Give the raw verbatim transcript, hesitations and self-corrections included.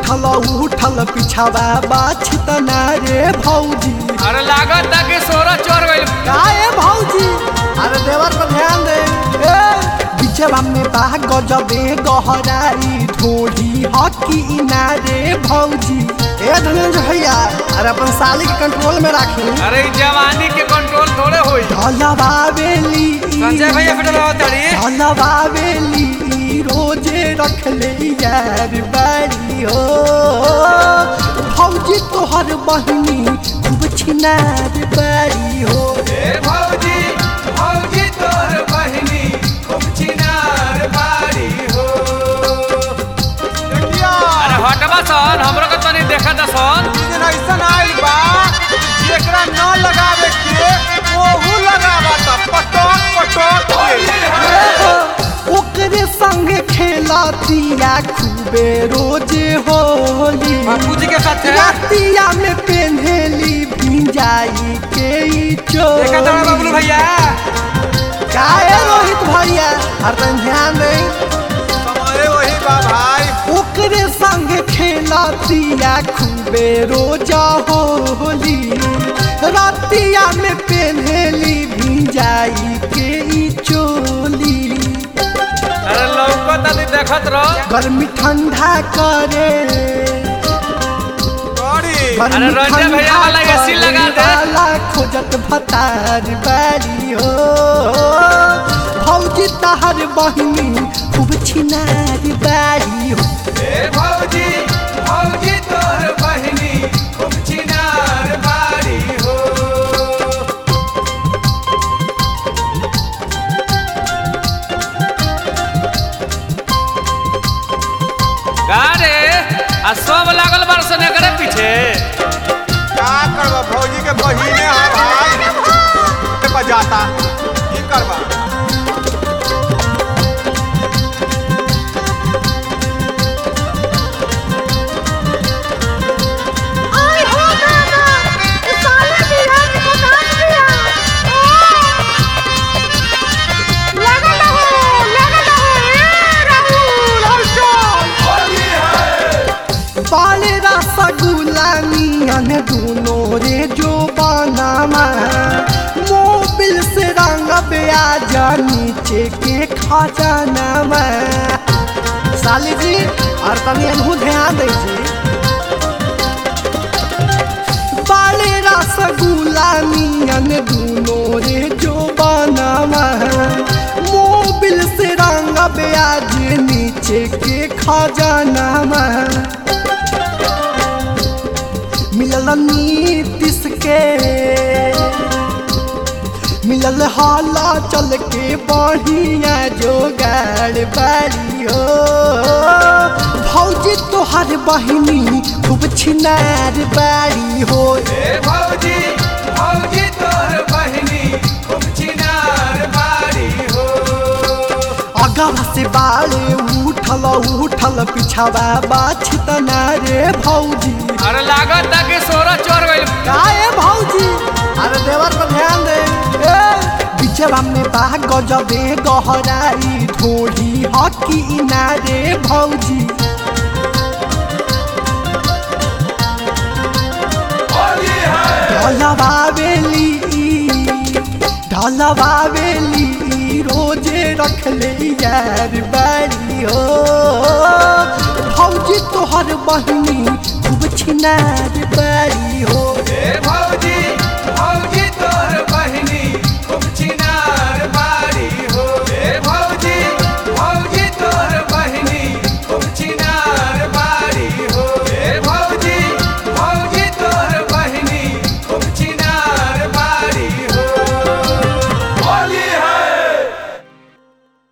उठल उठल पिछावा बाछतना रे भौजी। अरे लागत कि सोरा चोर गइल काहे भौजी? अरे देवर पर ध्यान दे। बिचवा में बा गजबे गहराई ढोली हकी ना रे भौजी। ए धनंजय भैया अरे अपन साली के कंट्रोल में राखी। अरे जवानी के कंट्रोल थोड़े होई। ढलवावेली संजय भैया फिर तड़ी ढलवावेली रोजे रख ले यार बाड़ी हो। भौजी तोहर बहिनी खूब छिनार बाड़ी हो। ए भौजी भौजी तोर बहिनी खूब छिनार बाड़ी हो। अरे हटबा सन हमरो के तनी देखा त सन। दिन ऐसन आइल बा जेकरा न लगावे के ओहू लगावा त पटक पटक ओकरे संगे खेलतिया खूबे रोजे होली। बापूजी के साथ रातिया में पेन्हेली भिंजाई के ई चोली। देखा तड़ा बाबू भैया काहे रोहित भैया हर ध्यान दे। हमारे वही बा भाई। ओकरे संगे खेलतिया खूबे रोजा होली। रातिया में पेन्हेली भिंजाई के ई चोली। अरे लौकत आदि देखत रह। गर्मी ठंडा करे अरे रंजन भैया वाला एसी लगा दे। वाला खोजत भतार बाड़ी हो। भौजी तहर बहिनी खूब छिनार बाड़ी हो। ए भौजी भौजी तोर बहिनी खूब छिनार बाड़ी हो। का रे आ सब लागल बार सने करे पीछे। क्या करबा भौजी के बहिने है भाई पे बजाता की करबा। आई हो दादा ये साले बिहार के दुकान दिया लगा रहो लगा रहो ए राहुल हर्षल बाले रसगुल्ला नियन दोनों रे जो बनामा। मोबिल से रंग ब्याजा नीचे के खजानामा। साली जी और तनी अनहु ध्यान दे जी। बाले रसगुल्ला नियन दोनों रे जो बनामा। मोबिल से रंग ब्याज नीचे के खजानामा। मिलल नीतीश के मिलल हाला चल के बढ़िया जोगाड़ बाड़ी हो। भौजी तोहर बहिनी खूब छिनार बाड़ी हो। ए भौजी भौजी तोर बहिनी खूब छिनार बाड़ी हो। अगवा से बाले उठल उठल पिछावा बाछतना रे भौजी। अरे लागत कि सोरा चोर गइल। काहे भौजी? अरे देवर पर ध्यान दे। बिचवा में बा गजबे गहराई ढोली हकी ना रे भौजी। ढलवावेली ढलवावेली रोजे रख ले यार बाड़ी हो। भौजी तोहर बहिनी खूब छिनार बाड़ी हो।